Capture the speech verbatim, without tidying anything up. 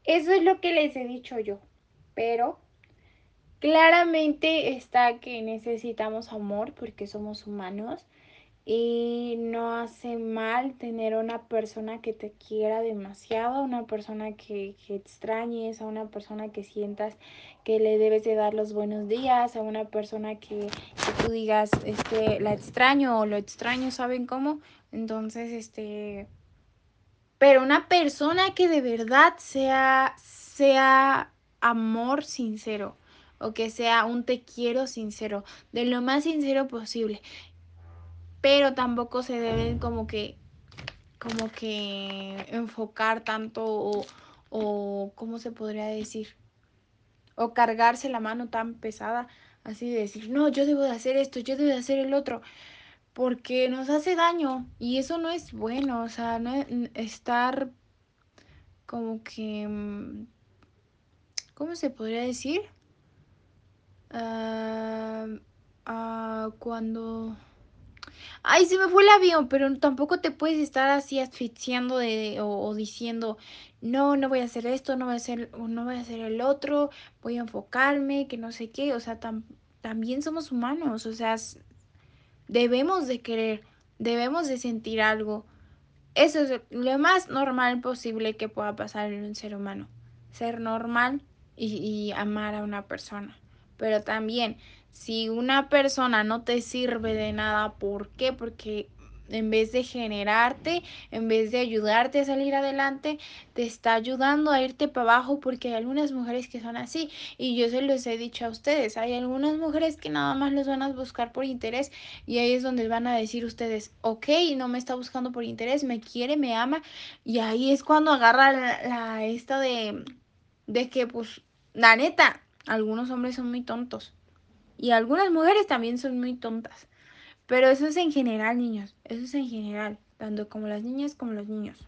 Eso es lo que les he dicho yo, pero claramente está que necesitamos amor porque somos humanos y no hace mal tener una persona que te quiera demasiado, una persona que, que extrañes, a una persona que sientas que le debes de dar los buenos días, a una persona que, que tú digas, este, la extraño o lo extraño, ¿saben cómo? Entonces, este, pero una persona que de verdad sea, sea amor sincero o que sea un te quiero sincero, de lo más sincero posible. Pero tampoco se deben como que, como que enfocar tanto o, o ¿cómo se podría decir? O cargarse la mano tan pesada, así de decir, no, yo debo de hacer esto, yo debo de hacer el otro, porque nos hace daño y eso no es bueno, o sea, no es- estar como que, mm, ¿cómo se podría decir? Ah, ah, cuando... Ay, se me fue el avión, pero tampoco te puedes estar así asfixiando de, o, o diciendo, no, no voy a hacer esto, no voy a hacer, no voy a hacer el otro, voy a enfocarme, que no sé qué, o sea, tam- también somos humanos, o sea, s- debemos de querer, debemos de sentir algo. Eso es lo más normal posible que pueda pasar en un ser humano. Ser normal y, y amar a una persona. Pero también, si una persona no te sirve de nada, ¿por qué? Porque en vez de generarte, en vez de ayudarte a salir adelante, te está ayudando a irte para abajo porque hay algunas mujeres que son así. Y yo se los he dicho a ustedes, hay algunas mujeres que nada más los van a buscar por interés y ahí es donde van a decir ustedes, ok, no me está buscando por interés, me quiere, me ama. Y ahí es cuando agarra la, la esta de, de que, pues, la neta, algunos hombres son muy tontos. Y algunas mujeres también son muy tontas. Pero eso es en general, niños. Eso es en general. Tanto como las niñas como los niños.